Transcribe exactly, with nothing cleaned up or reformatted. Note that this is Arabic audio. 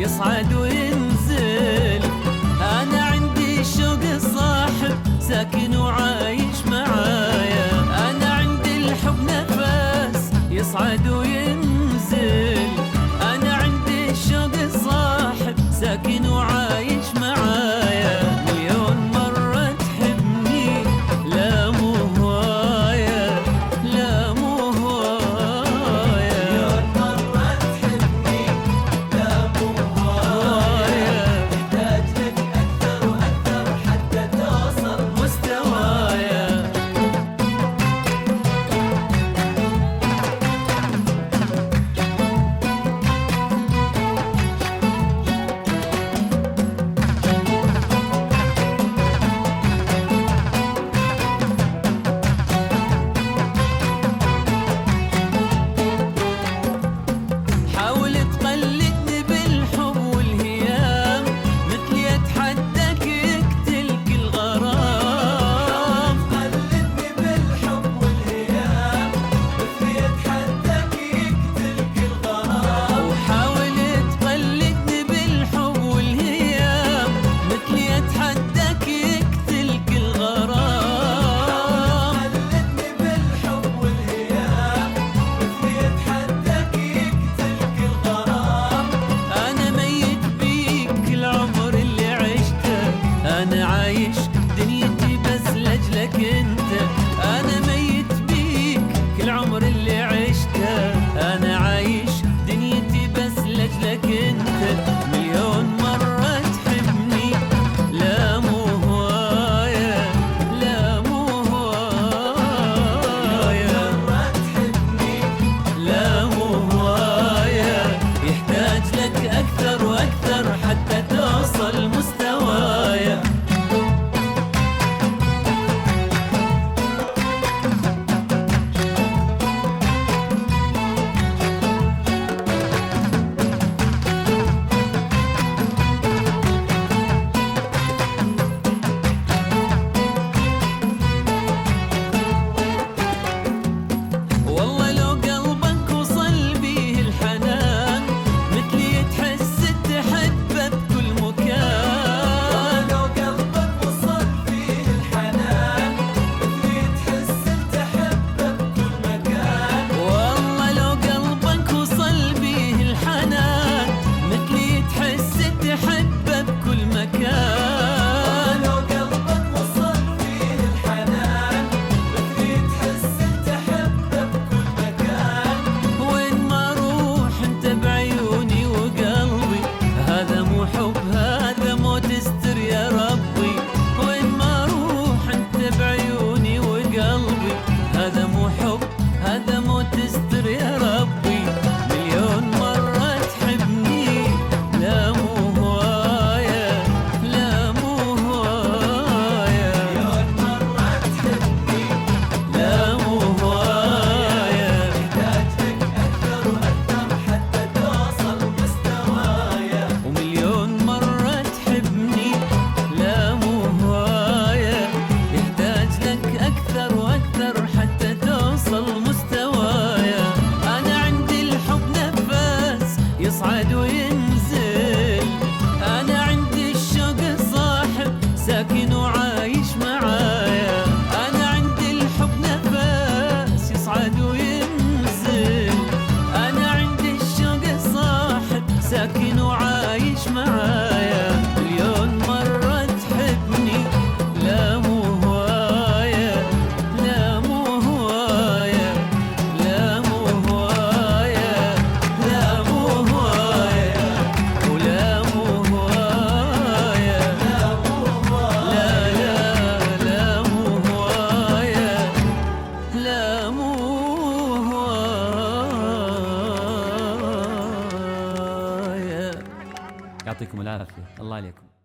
يصعد وينزل. أنا عندي الشوق الصاحب ساكن وعايش معايا. أنا عندي الحب نفس يصعد وينزل. أنا عندي الشوق الصاحب ساكن وعايش معايا. مليون مرة تحبني لا مو هواية، لا مو هواية. مليون مرة تحبني لا مو هواية. احتاج لك أكثر وأكثر حتى توصل مستوايا. حاول تقلدني بالحب والهيام، مثلي اتحداك يقتلك الغرام. قلدني بالحب والهيام، مثلي اتحداك يقتلك الغرام. وحاول تقلدني بالحب والهيام، مثلي اتحداك يقتلك الغرام. قلدني بالحب والهيام، مثلي اتحداك يقتلك الغرام. انا ميت بيك العمر اللي عشته، انا عايش دنيتي بس لاجلك انت. انا ميت بيك كل عمر اللي عشته، انا عايش دنيتي بس لاجلك انت. مليون مرة تحبني لا مو هواية، لا مو هواية. مرة تحبني لا مو هواية، يحتاج لك أكثر وأكثر حتى توصل مستوايا. والله لو قلبك وصل بيه الحنان، مثلي تحس تحبه بكل مكان. لو قلبك وصل فيه الحنان، مثلي تحس تحبه بكل مكان. والله لو قلبك وصل بيه الحنان، مثلي تحس تحبه بكل مكان. لو قلبك وصل فيه الحنان، مثلي تحس تحبه بكل مكان. وين ما اروح انت بعيوني وقلبي، هذا مو حب هذا موت استر يا ربي. وين ما اروح انت بعيوني وقلبي، هذا مو حب هذا موت استر يا ربي. مليون مرة تحبني لا مو هواية، لا مو هواية. مليون مرة تحبني لا مو هواية. احتاج لك أكثر وأكثر حتى توصل مستوايا. ومليون مرة تحبني لا مو هواية، يحتاج لك أكثر وأكثر حتى توصل مستوايا. أنا عندي الحب نفس يصعد وينزل. أنا عندي الشوق صاحب ساكن وعايش معايا. أنا عندي الحب نفس يصعد وينزل. أنا عندي الشوق صاحب ساكن وعايش معايا. مليون مرة تحبني لا مو هواية، لا مو هواية، لا مو هواية، لا مو هواية، ولا مو هواية. لا مو هواية. لا لا لا مو هواية، لا مو هواية. يعطيكم العافية، الله عليكم.